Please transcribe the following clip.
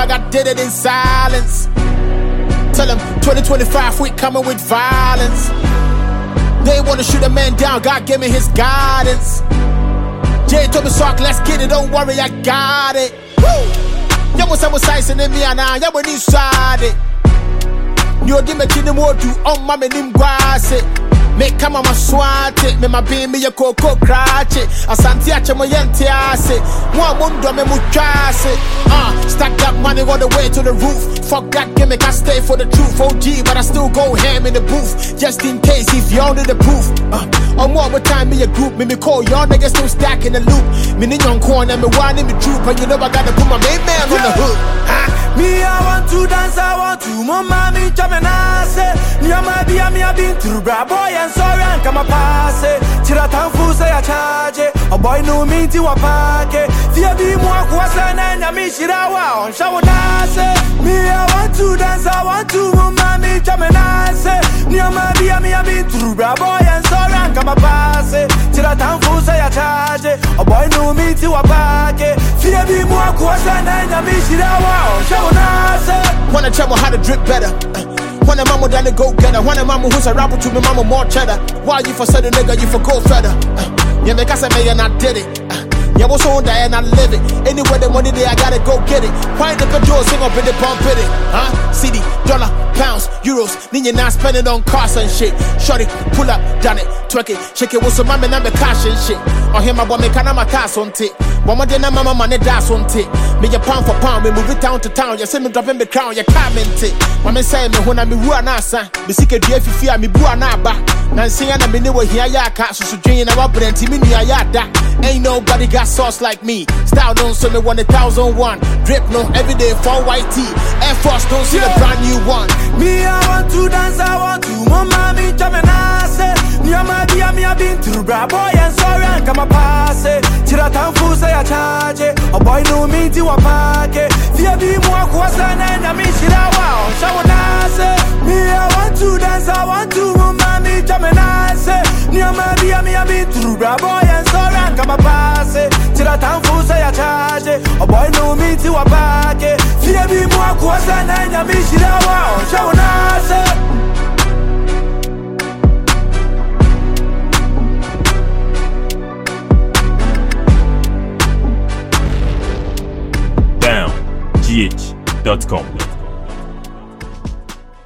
like I did it in silence. Tell them 2025 we coming with violence. They wanna shoot a man down, God give me his guidance. Jay told me sock, let's get it, don't worry, I got it. Woo! Y'all was sizing in me and I, y'all when inside it. You're the chini more do on my name grass it. Make come on my swat it, me my baby your coco cratch it. Asanti ache mo yenti ase. One mundo me muchase. Stack that money all the way to the roof. Fuck that gimmick, I stay for the truth. OG, but I still go ham in the booth. Just in case if y'all need the proof. One more time me a group, me call y'all niggas still stack in the loop. Me need young corner, me one in the troop, and you know I gotta put my main man on the hook. Me I want to dance, I want to mama me chamanase. Me I been through bra boy and sorry and come a pass it. Tira tanfu say I charge it. A boy no me to a park it. Fear be more kwasa na me shirawa on show dance. Me I want to dance, I want to mama me chamanase. Me I been through bra boy and sorry and come a pass it. Tira tanfu say I charge it. A boy no me to a park it. Fear be more kwasa na me shirawa on show. Wanna travel how to drip better. Want a mama down to go getter. Want a mama who's a rapper to me, mama more cheddar. Why you for said a nigga, you for go feather. Yeah, make us a man and I did it. Yeah, what's on there and I live it. Anywhere the money there, I gotta go get it. Find the petrol, sing up in the pump it. CD, dollar, pounds, euros. Ninja not spending on cars and shit. Shorty, pull up, done it, twerk it, shake it with some mama and cash and shit. Or him my boy make an amatas on tick. Mama didn't mama money that's on tick. Me a pound for pound, me move it town to town. You see me dropping the crown, you comment it. Mama say me when I me rua na san. Me sick a DF fear me bua na ba. Nancy and I me never hear ya cat so drain our plenty me near ya da. Ain't nobody got sauce like me. Style don't show me 1,001. Drip no everyday for white tee. Air Force don't see the brand new one. Me I want to dance, I want to mama me chamanase. Me I been through bra boy and sorry and come a pass it. Tira tanfu say I charge it. A boy no me to a park it. Fear be more kwasa na me shirawa on show dance. Me I want to dance, I want to mama me chamanase. Me I been through bra boy and sorry and come a pass it. Tira tanfu say I charge it. A boy no me to a park it. Fear be more kwasa na me shirawa on show dance. gh.com